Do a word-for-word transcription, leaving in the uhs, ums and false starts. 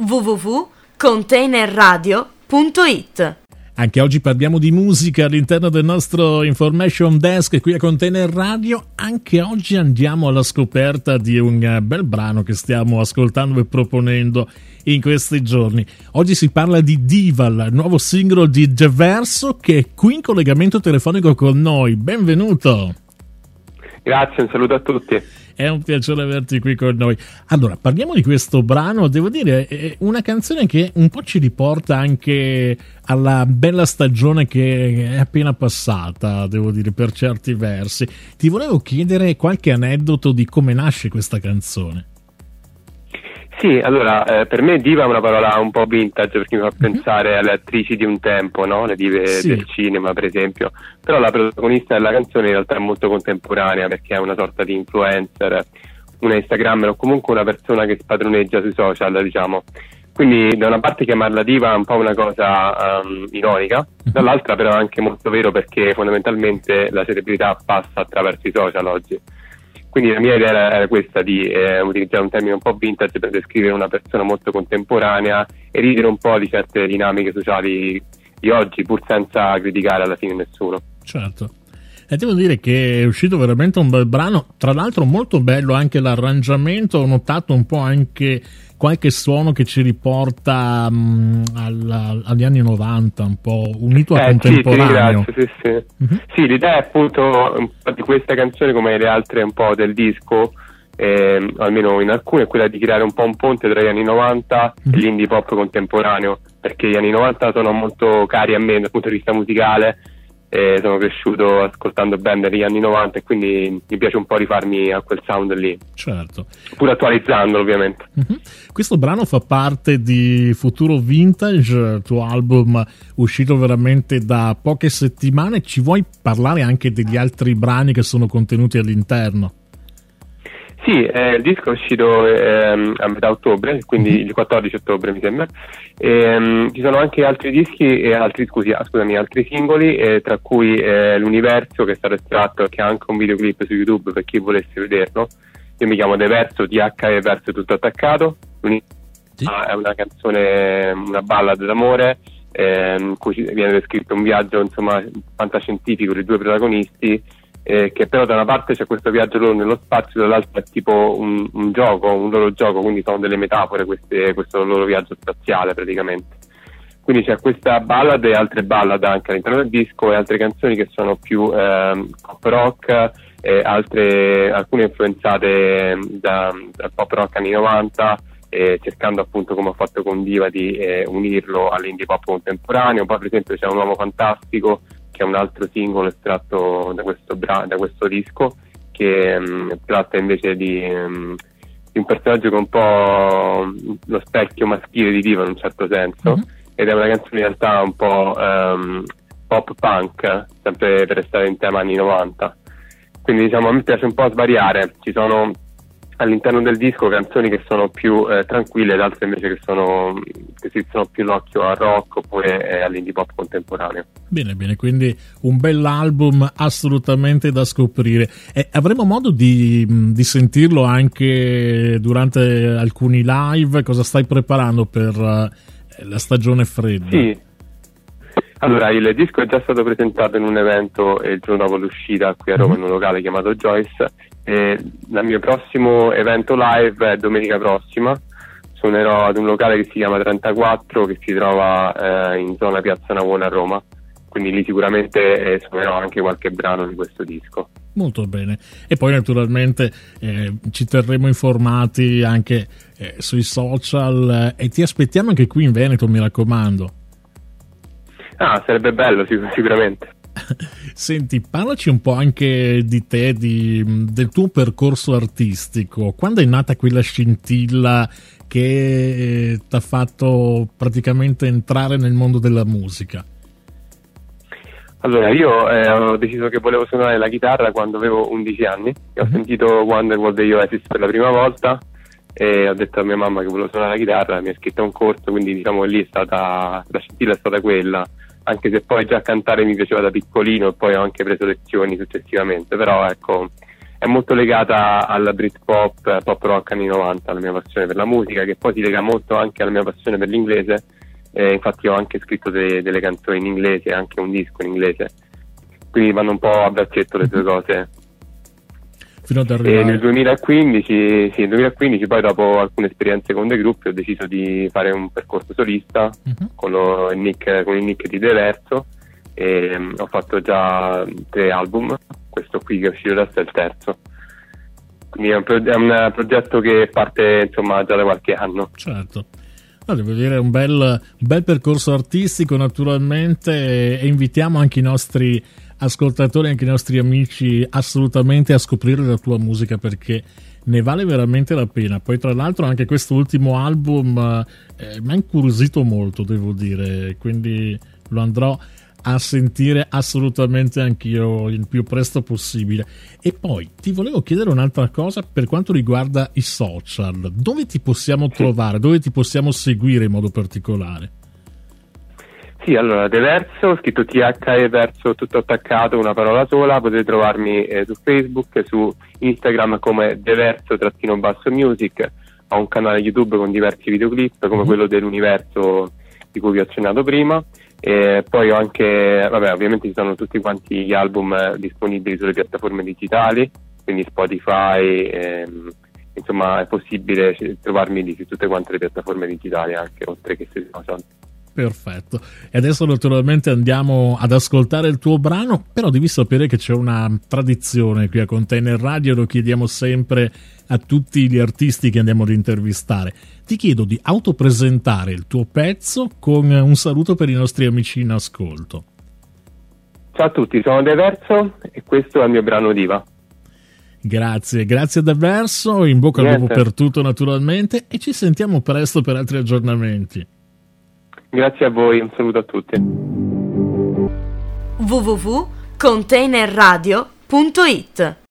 w w w punto container radio punto it. Anche oggi parliamo di musica all'interno del nostro Information Desk qui a Container Radio. Anche oggi andiamo alla scoperta di un bel brano che stiamo ascoltando e proponendo in questi giorni. Oggi si parla di Diva, il nuovo singolo di Geverso, che è qui in collegamento telefonico con noi. Benvenuto! Grazie, un saluto a tutti. È un piacere averti qui con noi. Allora, parliamo di questo brano. Devo dire, è una canzone che un po' ci riporta anche alla bella stagione che è appena passata, devo dire, per certi versi. Ti volevo chiedere qualche aneddoto di come nasce questa canzone. Sì, allora, eh, per me diva è una parola un po' vintage, perché mi fa pensare alle attrici di un tempo, no? Le dive sì. del cinema, per esempio. Però la protagonista della canzone in realtà è molto contemporanea, perché è una sorta di influencer, una Instagrammer o comunque una persona che spadroneggia sui social, diciamo. Quindi da una parte chiamarla diva è un po' una cosa um, ironica, dall'altra però è anche molto vero, perché fondamentalmente la celebrità passa attraverso i social oggi. Quindi la mia idea era, era questa di eh, utilizzare un termine un po' vintage per descrivere una persona molto contemporanea e ridere un po' di certe dinamiche sociali di oggi, pur senza criticare alla fine nessuno. Certo. E devo dire che è uscito veramente un bel brano, tra l'altro molto bello anche l'arrangiamento. Ho notato un po' anche qualche suono che ci riporta um, alla, agli anni novanta, un po' unito a eh, contemporaneo. Sì, sì, sì. Uh-huh. Sì, l'idea è appunto un po' di questa canzone, come le altre un po' del disco, eh, almeno in alcune, è quella di creare un po' un ponte tra gli anni novanta uh-huh. e l'indie pop contemporaneo, perché gli anni novanta sono molto cari a me dal punto di vista musicale. E sono cresciuto ascoltando band degli anni novanta e quindi mi piace un po' rifarmi a quel sound lì. Certo. Pur attualizzandolo, ovviamente. Uh-huh. Questo brano fa parte di Futuro Vintage, tuo album uscito veramente da poche settimane. Ci vuoi parlare anche degli altri brani che sono contenuti all'interno? Sì, eh, il disco è uscito ehm, a metà ottobre, quindi il quattordici ottobre mi sembra. E, um, ci sono anche altri dischi e altri, scusi, scusami, altri singoli, eh, tra cui eh, L'Universo, che è stato estratto, che ha anche un videoclip su YouTube per chi volesse vederlo. Io mi chiamo Deverso, D H E Verso tutto attaccato. Sì. È una canzone, una ballad d'amore, eh, in cui viene descritto un viaggio, insomma, fantascientifico dei due protagonisti. Eh, che però da una parte c'è questo viaggio loro nello spazio, dall'altra è tipo un, un gioco, un loro gioco, quindi sono delle metafore queste, questo loro viaggio spaziale praticamente. Quindi c'è questa ballad e altre ballad anche all'interno del disco e altre canzoni che sono più eh, pop rock, eh, altre, alcune influenzate da, dal pop rock anni novanta, eh, cercando appunto, come ho fatto con Diva, di eh, unirlo all'indie pop contemporaneo. Poi per esempio c'è Un Uomo Fantastico, che è un altro singolo estratto da questo, bra- da questo disco, che um, tratta invece di, um, di un personaggio che è un po' lo specchio maschile di Diva in un certo senso, mm-hmm. ed è una canzone in realtà un po' um, pop punk, sempre per restare in tema anni novanta. Quindi diciamo a me piace un po' svariare, ci sono all'interno del disco canzoni che sono più eh, tranquille ed altre invece che sono che si sono più in occhio al rock oppure eh, all'indie pop contemporaneo. Bene, bene, quindi un bell'album assolutamente da scoprire. E avremo modo di, di sentirlo anche durante alcuni live? Cosa stai preparando per uh, la stagione fredda? Sì, allora il disco è già stato presentato in un evento il giorno dopo l'uscita qui a Roma, mm-hmm. in un locale chiamato Joyce. E il mio prossimo evento live è domenica prossima. Suonerò ad un locale che si chiama trentaquattro, che si trova eh, in zona Piazza Navona a Roma, quindi lì sicuramente eh, suonerò anche qualche brano di questo disco. Molto bene. E poi naturalmente eh, ci terremo informati anche eh, sui social eh, e ti aspettiamo anche qui in Veneto, mi raccomando. Ah, sarebbe bello sic- sicuramente. Senti, parlaci un po' anche di te, di, del tuo percorso artistico. Quando è nata quella scintilla che ti ha fatto praticamente entrare nel mondo della musica? Allora, io eh, ho deciso che volevo suonare la chitarra quando avevo undici anni e ho mm-hmm. sentito Wonderwall degli Oasis per la prima volta e ho detto a mia mamma che volevo suonare la chitarra, mi ha iscritto a un corso, quindi diciamo lì è stata la scintilla è stata quella. Anche se poi già cantare mi piaceva da piccolino e poi ho anche preso lezioni successivamente, però ecco è molto legata al Britpop, pop rock anni novanta, alla mia passione per la musica, che poi si lega molto anche alla mia passione per l'inglese. Eh, infatti ho anche scritto de- delle canzoni in inglese, anche un disco in inglese, quindi vanno un po' a braccetto le due cose. Fino ad arrivare. E nel duemilaquindici, sì, nel duemilaquindici poi dopo alcune esperienze con dei gruppi ho deciso di fare un percorso solista uh-huh. con, lo, il nick, con il nick di Deverso, e um, ho fatto già tre album, questo qui che è uscito adesso è il terzo. Quindi è un, pro- è un progetto che parte insomma già da qualche anno. Certo. No, devo dire, un bel, bel percorso artistico naturalmente, e invitiamo anche i nostri ascoltatori, anche i nostri amici assolutamente a scoprire la tua musica, perché ne vale veramente la pena. Poi tra l'altro anche questo ultimo album eh, mi ha incuriosito molto, devo dire, quindi lo andrò a sentire assolutamente anch'io il più presto possibile. E poi ti volevo chiedere un'altra cosa per quanto riguarda i social: dove ti possiamo trovare, dove ti possiamo seguire in modo particolare? Sì, allora Deverso, scritto T H E verso tutto attaccato, una parola sola. Potete trovarmi eh, su Facebook e su Instagram come Deverso-Music. Ho un canale YouTube con diversi videoclip come mm-hmm. quello dell'Universo di cui vi ho accennato prima. E poi ho anche, vabbè, ovviamente ci sono tutti quanti gli album eh, disponibili sulle piattaforme digitali, quindi Spotify, ehm, insomma è possibile trovarmi di tutte quante le piattaforme digitali, anche oltre che sui social. Perfetto. E adesso naturalmente andiamo ad ascoltare il tuo brano, però devi sapere che c'è una tradizione qui a Container Radio, lo chiediamo sempre a tutti gli artisti che andiamo ad intervistare. Ti chiedo di autopresentare il tuo pezzo con un saluto per i nostri amici in ascolto. Ciao a tutti, sono Deverso e questo è il mio brano Diva. Grazie, grazie Deverso, in bocca al lupo per tutto naturalmente, e ci sentiamo presto per altri aggiornamenti. Grazie a voi, un saluto a tutti. w w w punto container radio punto it